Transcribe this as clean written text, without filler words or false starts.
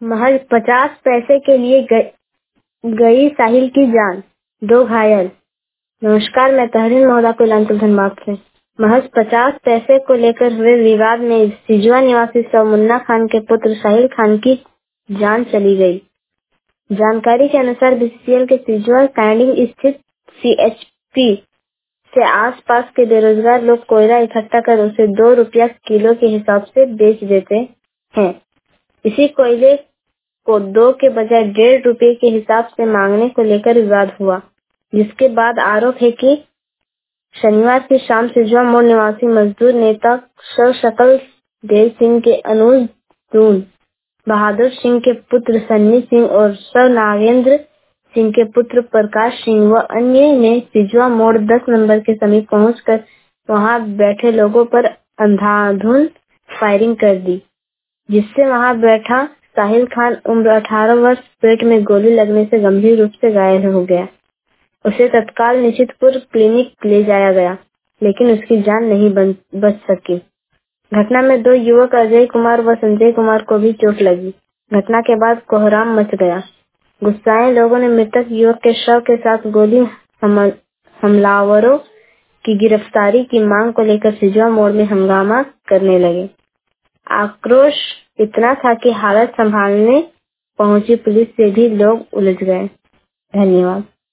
महज 50 पैसे के लिए गई साहिल की जान, 2 घायल। नमस्कार, मैं तहरीन मौदा कुलांचल धनबाद से। महज 50 पैसे को लेकर हुए विवाद में सिजवा निवासी समुन्ना खान के पुत्र साहिल खान की जान चली गई। जानकारी के अनुसार बीसीसीएल के सिजवा कैंडिंग स्थित सीएचपी से आसपास के बेरोजगार लोग कोयला इकट्ठा कर उसे 2 रुपया किलो के हिसाब से बेच देते हैं। इसी कोयले को 2 के बजाय 1.5 रुपए के हिसाब से मांगने को लेकर विवाद हुआ, जिसके बाद आरोप है कि शनिवार की शाम सिजवा मोड़ निवासी मजदूर नेता सकल देव सिंह के अनुज दून, बहादुर सिंह के पुत्र सन्नी सिंह और नागेंद्र सिंह के पुत्र प्रकाश सिंह व अन्य ने सिजवा मोड़ 10 नंबर के समीप पहुंचकर वहां बैठे लोगों पर अंधाधुंध फायरिंग कर दी, जिससे वहां बैठा साहिल खान उम्र 18 वर्ष पेट में गोली लगने से गंभीर रूप से घायल हो गया। उसे तत्काल निशितपुर क्लिनिक ले जाया गया, लेकिन उसकी जान नहीं बच सकी। घटना में 2 युवक अजय कुमार व संजय कुमार को भी चोट लगी। घटना के बाद कोहराम मच गया। गुस्साए लोगों ने मृतक युवक के शव के साथ गोली हमलावरों की गिरफ्तारी की मांग को लेकर सिजवा मोड़ में हंगामा करने लगे। आक्रोश इतना था कि हालत संभालने पहुंची पुलिस से भी लोग उलझ गए। धन्यवाद।